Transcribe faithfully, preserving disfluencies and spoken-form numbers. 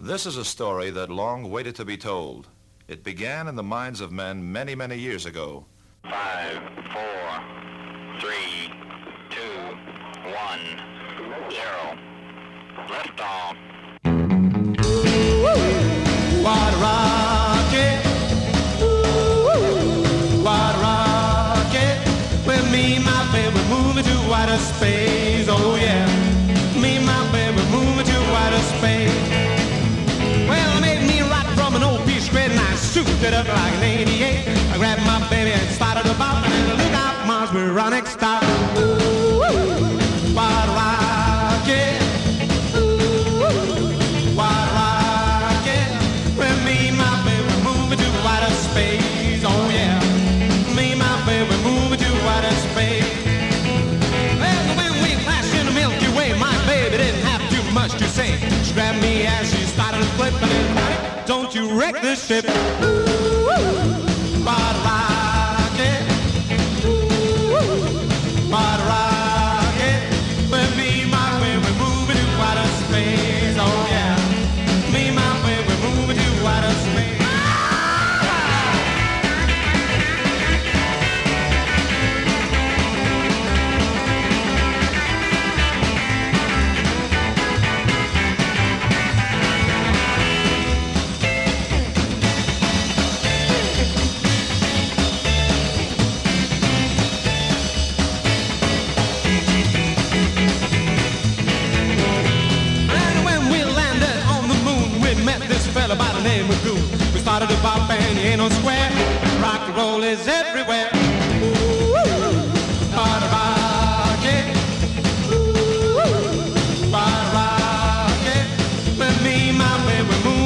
This is a story that long waited to be told. It began in the minds of men many, many years ago. Five, four, three, two, one, zero. Lift off. What a rocket! What a rocket! With me and my baby moving to outer space. Oh yeah, me and my baby moving to outer space. Well, I made me right from an old piece of shred and I souped it up like an eighty-eight. I grabbed my baby and started to bop and look out, Mars, we're on next stop. What a rocket! What a rocket! With me and my baby moving to outer space. Oh yeah, me and my baby moving to outer space. Well, when we crashed in the Milky Way, my baby didn't have too much to say. She grabbed me as she started flipping and honey, don't you wreck this ship. What a rocket! What a rocket! With me and my baby moving to outer space. Oh yeah, me and my baby moving to outer space. By the name of Goon. We started to bop and you ain't no square. Rock and roll is everywhere. Ooh, what a rocket. Ooh, what a rocket. With me, my baby, we're moving.